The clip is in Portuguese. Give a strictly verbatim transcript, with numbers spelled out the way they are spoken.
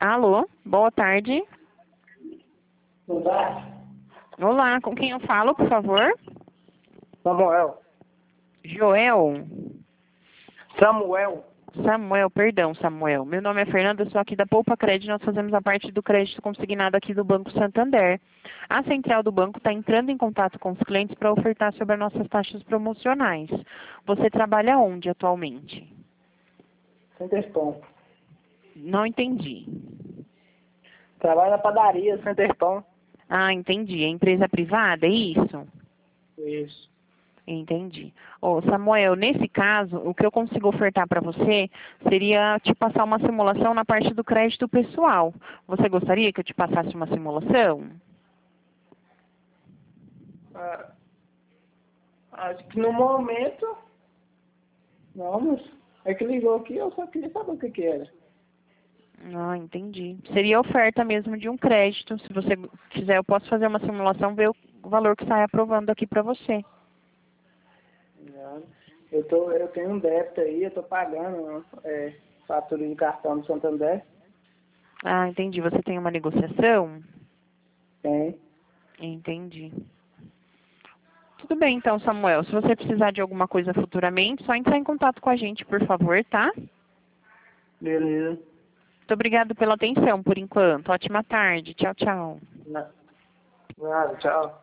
Alô, boa tarde. Boa tarde. Olá, com quem eu falo, por favor? Samuel. Joel? Samuel. Samuel, perdão, Samuel. Meu nome é Fernanda, eu sou aqui da Poupa Crédito, nós fazemos a parte do crédito consignado aqui do Banco Santander. A central do banco está entrando em contato com os clientes para ofertar sobre as nossas taxas promocionais. Você trabalha onde atualmente? Centerpão. Não entendi. Trabalho na padaria, Centerpão. Ah, entendi. É empresa privada, é isso? Isso. Entendi. Ô, Samuel, nesse caso, o que eu consigo ofertar para você seria te passar uma simulação na parte do crédito pessoal. Você gostaria que eu te passasse uma simulação? Ah, acho que no momento... Não, mas... É que ligou aqui, eu só queria saber o que que era. Ah, entendi. Seria a oferta mesmo de um crédito. Se você quiser, eu posso fazer uma simulação, ver o valor que sai aprovando aqui para você. Não. Eu, tô, eu tenho um débito aí, eu tô pagando é, fatura de cartão do Santander. Ah, entendi. Você tem uma negociação? Tem. Entendi. Tudo bem, então, Samuel. Se você precisar de alguma coisa futuramente, só entrar em contato com a gente, por favor, tá? Beleza. Muito obrigado pela atenção por enquanto. Ótima tarde. Tchau, tchau. Nada, tchau.